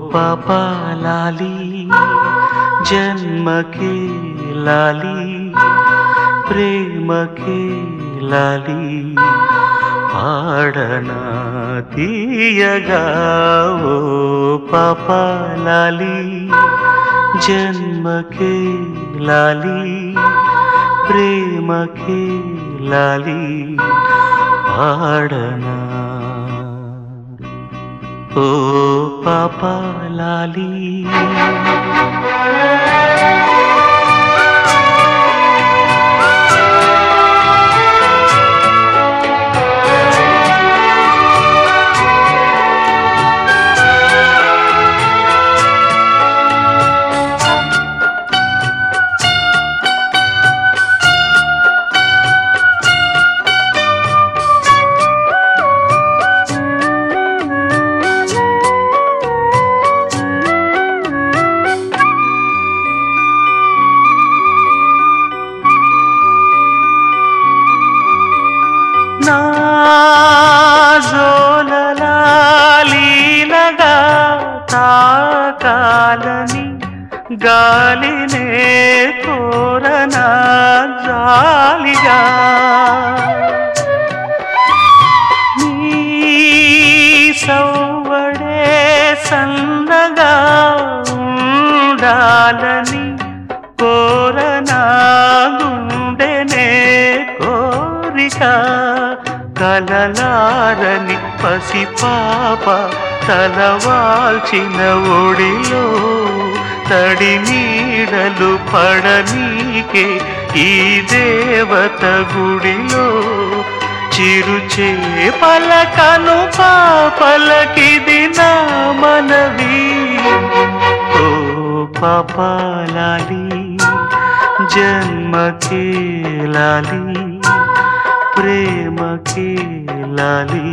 పాపా లాలి జన్మకే లాలి ప్రేమకే లాలి పాడనా తీయగా ఓ పాపా లాలి జన్మకే లాలి ప్రేమకే లాలి పాడనా ఓ పాపా లాలి నా జోలలాలీలగా తాకాలని గాలినే కోరనా జాలిగా నీ సౌవడే సన్నగా ఉండాలని కోరనా గుండెనే కోరిక కలలారని పసిపాప తలవాల్చిన ఒడిలో తడి నీడలు పడనీకే ఈ దేవత గుడిలో చిరుచే పలకను పాపలకిది నా మనవి ఓ పాపా లాలి జన్మకే లాలి ప్రేమకే లాలి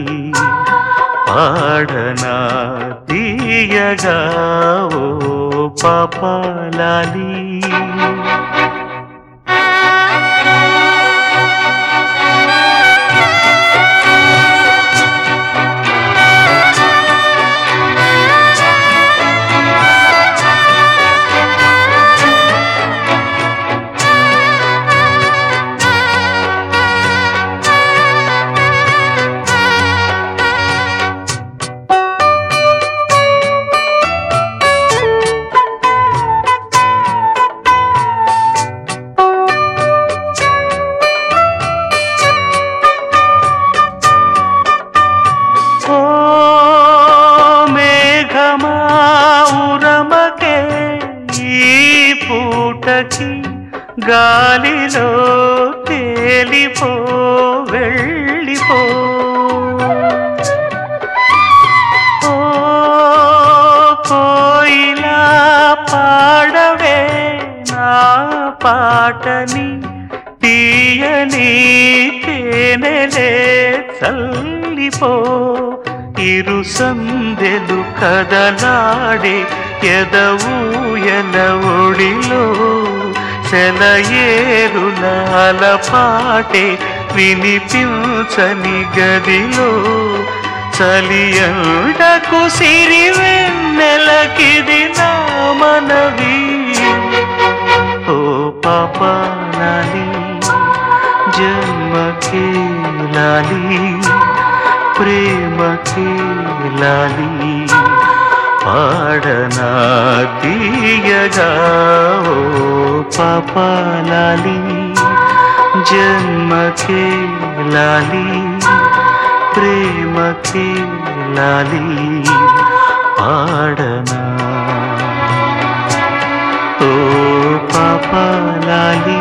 పాడనా తీయగా ఓ పాపా లాలి పూటకి గాలిలో తేలిపో వెళ్ళిపో ఓ కోయిలా పాడవే నా పాటని తీయని తేనెలే చల్లిపో ఇరు సందెలు కదలాడే ఎదవూయల ఒడిలో సెలయేరులాల పాటే వినిపించని గదిలో చలియండకు సిరివెన్నెలకిది నా మనవి ఓ పాపా లాలి జన్మకే లాలి ప్రేమకే లాలి పాడనా తీయగా ఓ పాపా లాలి జన్మకే లాలి ప్రేమకే లాలి పాడనా ఓ పాపా లాలి